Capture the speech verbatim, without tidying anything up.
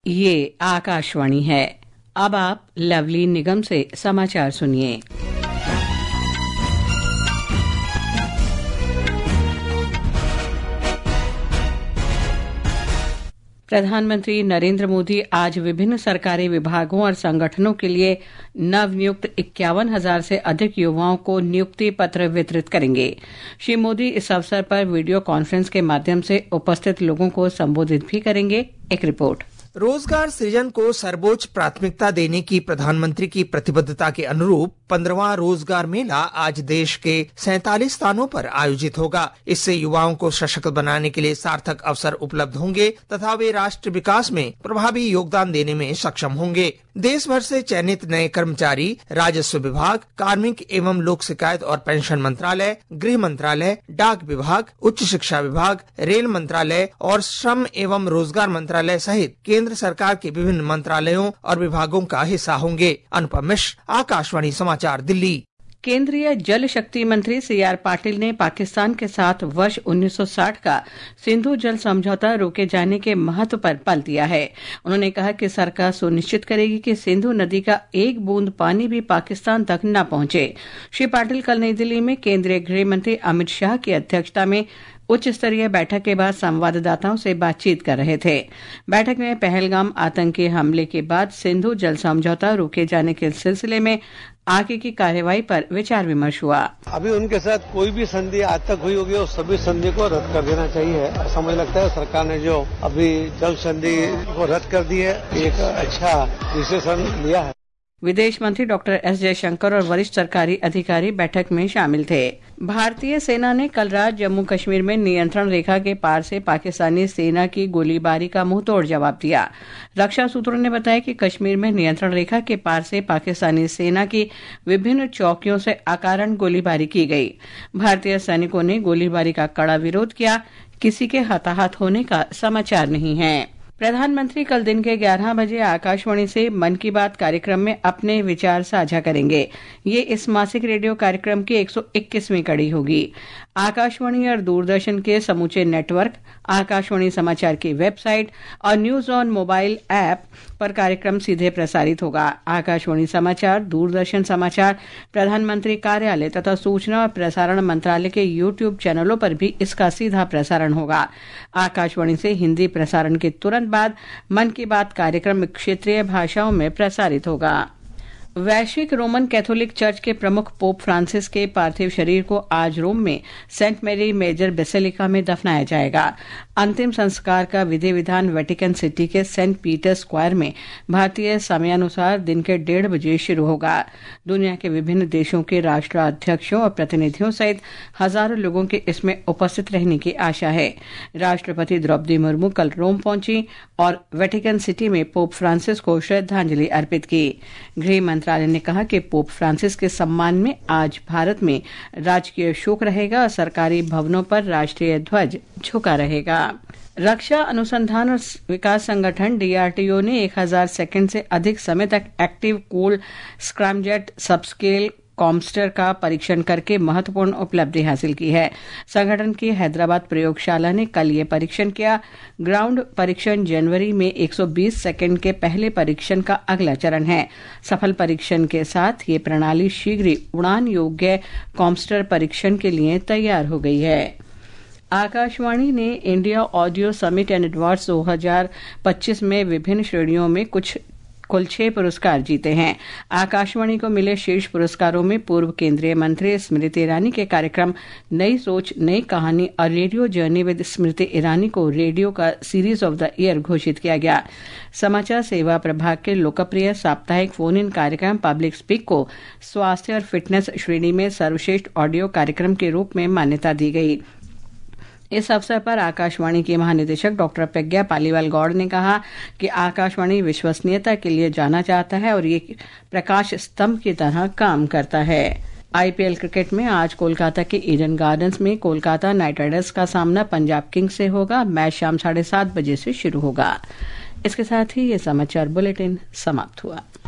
ये आकाशवाणी है। अब आप लवली निगम से समाचार सुनिए। प्रधानमंत्री नरेंद्र मोदी आज विभिन्न सरकारी विभागों और संगठनों के लिए नवनियुक्त इक्यावन हजार से अधिक युवाओं को नियुक्ति पत्र वितरित करेंगे। श्री मोदी इस अवसर पर वीडियो कॉन्फ्रेंस के माध्यम से उपस्थित लोगों को संबोधित भी करेंगे। एक रिपोर्ट। रोजगार सृजन को सर्वोच्च प्राथमिकता देने की प्रधानमंत्री की प्रतिबद्धता के अनुरूप पंद्रहवां रोजगार मेला आज देश के सैंतालीस स्थानों पर आयोजित होगा। इससे युवाओं को सशक्त बनाने के लिए सार्थक अवसर उपलब्ध होंगे तथा वे राष्ट्र विकास में प्रभावी योगदान देने में सक्षम होंगे। देश भर से चयनित नए कर्मचारी राजस्व विभाग, कार्मिक एवं लोक शिकायत और पेंशन मंत्रालय, गृह मंत्रालय, डाक विभाग, उच्च शिक्षा विभाग, रेल मंत्रालय और श्रम एवं रोजगार मंत्रालय सहित केंद्र सरकार के विभिन्न मंत्रालयों और विभागों का हिस्सा होंगे। अनुपम मिश्र, आकाशवाणी समाचार, दिल्ली। केंद्रीय जल शक्ति मंत्री सी आर पाटिल ने पाकिस्तान के साथ वर्ष उन्नीस सौ साठ का सिंधु जल समझौता रोके जाने के महत्व पर बल दिया है। उन्होंने कहा कि सरकार सुनिश्चित करेगी कि सिंधु नदी का एक बूंद पानी भी पाकिस्तान तक न पहुंचे। श्री पाटिल कल नई दिल्ली में केंद्रीय गृह मंत्री अमित शाह की अध्यक्षता में उच्च स्तरीय बैठक के बाद संवाददाताओं से बातचीत कर रहे थे। बैठक में पहलगाम आतंकी हमले के बाद सिंधु जल समझौता रोके जाने के सिलसिले में आगे की कार्यवाही पर विचार विमर्श हुआ। अभी उनके साथ कोई भी संधि आज तक हुई होगी, उस सभी संधि को रद्द कर देना चाहिए। ऐसा मुझे लगता है सरकार ने जो अभी जल संधि को रद्द कर दी है, एक अच्छा डिसीजन लिया है। विदेश मंत्री डॉक्टर एस जयशंकर और वरिष्ठ सरकारी अधिकारी बैठक में शामिल थे। भारतीय सेना ने कल रात जम्मू कश्मीर में नियंत्रण रेखा के पार से पाकिस्तानी सेना की गोलीबारी का मुंहतोड़ जवाब दिया। रक्षा सूत्रों ने बताया कि कश्मीर में नियंत्रण रेखा के पार से पाकिस्तानी सेना की विभिन्न चौकियों से अकारण गोलीबारी की गई। भारतीय सैनिकों ने गोलीबारी का कड़ा विरोध किया। किसी के हताहत होने का समाचार नहीं है। प्रधानमंत्री कल दिन के ग्यारह बजे आकाशवाणी से मन की बात कार्यक्रम में अपने विचार साझा करेंगे। ये इस मासिक रेडियो कार्यक्रम की एक सौ इक्कीसवीं कड़ी होगी। आकाशवाणी और दूरदर्शन के समूचे नेटवर्क, आकाशवाणी समाचार की वेबसाइट और न्यूज ऑन मोबाइल ऐप पर कार्यक्रम सीधे प्रसारित होगा। आकाशवाणी समाचार, दूरदर्शन समाचार, प्रधानमंत्री कार्यालय तथा सूचना और प्रसारण मंत्रालय के यूट्यूब चैनलों पर भी इसका सीधा प्रसारण होगा। आकाशवाणी से हिंदी प्रसारण के तुरंत बाद मन की बात कार्यक्रम क्षेत्रीय भाषाओं में प्रसारित होगा। वैश्विक रोमन कैथोलिक चर्च के प्रमुख पोप फ्रांसिस के पार्थिव शरीर को आज रोम में सेंट मैरी मेजर बेसिलिका में दफनाया जाएगा। अंतिम संस्कार का विधि विधान वेटिकन सिटी के सेंट पीटर स्क्वायर में भारतीय समयानुसार दिन के डेढ़ बजे शुरू होगा। दुनिया के विभिन्न देशों के राष्ट्राध्यक्षों और प्रतिनिधियों सहित हजारों लोगों के इसमें उपस्थित रहने की आशा है। राष्ट्रपति द्रौपदी मुर्मू कल रोम पहुंची और वेटिकन सिटी में पोप फ्रांसिस को श्रद्धांजलि अर्पित की। गृह मंत्रालय ने कहा कि पोप फ्रांसिस के सम्मान में आज भारत में राजकीय शोक रहेगा और सरकारी भवनों पर राष्ट्रीय ध्वज झुका रहेगा। रक्षा अनुसंधान और विकास संगठन डी आर डी ओ ने एक हज़ार सेकंड से अधिक समय तक active cooled scramjet subscale combustor का परीक्षण करके महत्वपूर्ण उपलब्धि हासिल की है। संगठन की हैदराबाद प्रयोगशाला ने कल ये परीक्षण किया। ग्राउंड परीक्षण जनवरी में एक सौ बीस सेकंड के पहले परीक्षण का अगला चरण है। सफल परीक्षण के साथ ये प्रणाली शीघ्र ही उड़ान योग्य कॉम्स्टर परीक्षण के लिए तैयार हो गई है। आकाशवाणी ने India audio summit and awards दो हज़ार पच्चीस में विभिन्न श्रेणियों में कुछ कुल छह पुरस्कार जीते हैं। आकाशवाणी को मिले शीर्ष पुरस्कारों में पूर्व केंद्रीय मंत्री स्मृति ईरानी के कार्यक्रम नई सोच नई कहानी और radio journey with Smriti Irani को रेडियो का सीरीज ऑफ द ईयर घोषित किया गया। समाचार सेवा प्रभाग के लोकप्रिय साप्ताहिक फोन इन कार्यक्रम पब्लिक स्पीक को स्वास्थ्य और फिटनेस श्रेणी में सर्वश्रेष्ठ ऑडियो कार्यक्रम के रूप में मान्यता दी गई। इस अवसर पर आकाशवाणी के महानिदेशक डॉक्टर प्रज्ञा पालीवाल गौड़ ने कहा कि आकाशवाणी विश्वसनीयता के लिए जाना जाता है और ये प्रकाश स्तंभ की तरह काम करता है। आई पी एल क्रिकेट में आज कोलकाता के ईडन गार्डन्स में कोलकाता नाइट राइडर्स का सामना पंजाब किंग्स से होगा। मैच शाम साढ़े सात बजे से शुरू होगा। इसके साथ ही ये समाचार बुलेटिन समाप्त हुआ।